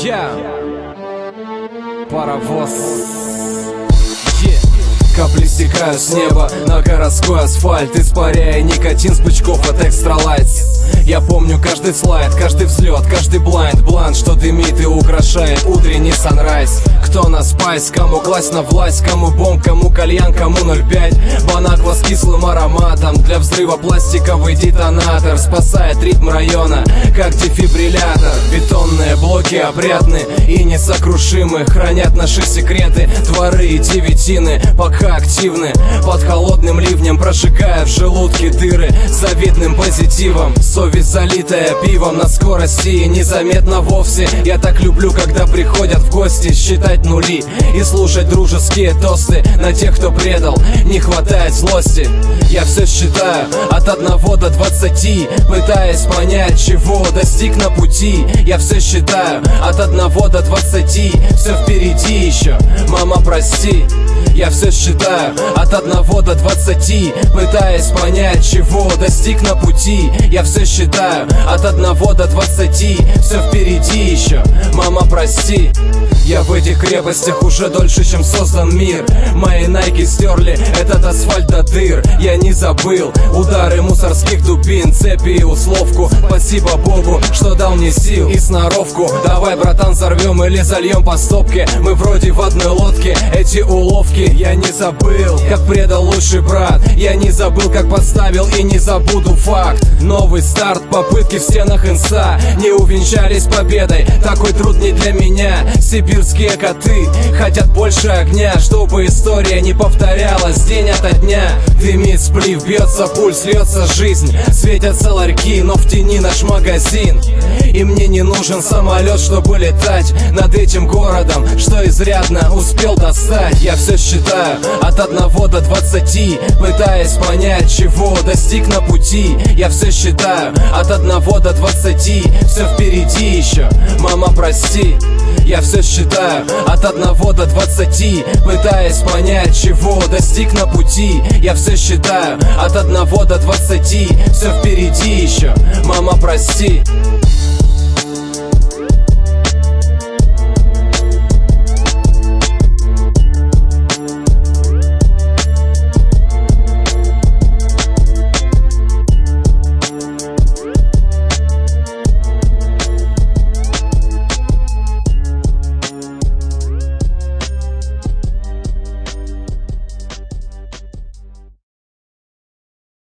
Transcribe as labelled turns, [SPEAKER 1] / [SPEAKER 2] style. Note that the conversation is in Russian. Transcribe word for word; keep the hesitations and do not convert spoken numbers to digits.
[SPEAKER 1] Я паровоз.
[SPEAKER 2] Капли стекают с неба на городской асфальт, испаряя никотин с бычков от Extra Lights. Я помню каждый слайд, каждый взлет, каждый блайнд, блант, что дымит и украшает утренний санрайз. Кто на спайс, кому класть на власть, кому бомб, кому кальян, кому ноль пять. Банаква с кислым ароматом, для взрыва пластиковый детонатор спасает ритм района, как дефибриллятор. Бетонные блоки опрятны и несокрушимы, хранят наши секреты, дворы и девятины пока активны. Под холодным ливнем прожигая в желудке дыры завидным позитивом. Совесть залитая пивом на скорости и незаметно вовсе. Я так люблю, когда приходят в гости считать нули и слушать дружеские тосты на тех, кто предал. Не хватает злости. Я все считаю от одного до двадцати, пытаясь понять, чего достиг на пути. Я все считаю от одного до двадцати, все впереди еще, мама, прости. Я все считаю от одного до двадцати, пытаясь понять, чего достиг на пути. Я все считаю от одного до двадцати, все впереди еще, мама, прости. Я в этих крепостях уже дольше, чем создан мир. Мои найки стерли этот асфальт до дыр. Я не забыл удары мусорских дубин, цепи и условку. Спасибо Богу, что дал мне сил и сноровку. Давай, братан, взорвем или зальем по стопке. Мы вроде в одной лодке, эти уловки. Я не забыл, как предал лучший брат. Я не забыл, как подставил и не забуду факт. Новый старт, попытки в стенах инса не увенчались победой. Такой труд не для меня. Сибирские коты хотят больше огня, чтобы история не повторялась день ото дня. Дымит сплив, бьется пульс, льется жизнь. Светятся ларьки, но в тени наш магазин. И мне не нужен самолет, чтобы летать над этим городом, что изрядно успел достать. Я все считаю от одного до двадцати, пытаясь понять, чего достиг на пути. Я все считаю от одного до двадцати, все впереди еще, мама, прости. Я все считаю от одного до двадцати, пытаясь понять, чего достиг на пути. Я все считаю от одного до двадцати, все впереди еще, мама, прости.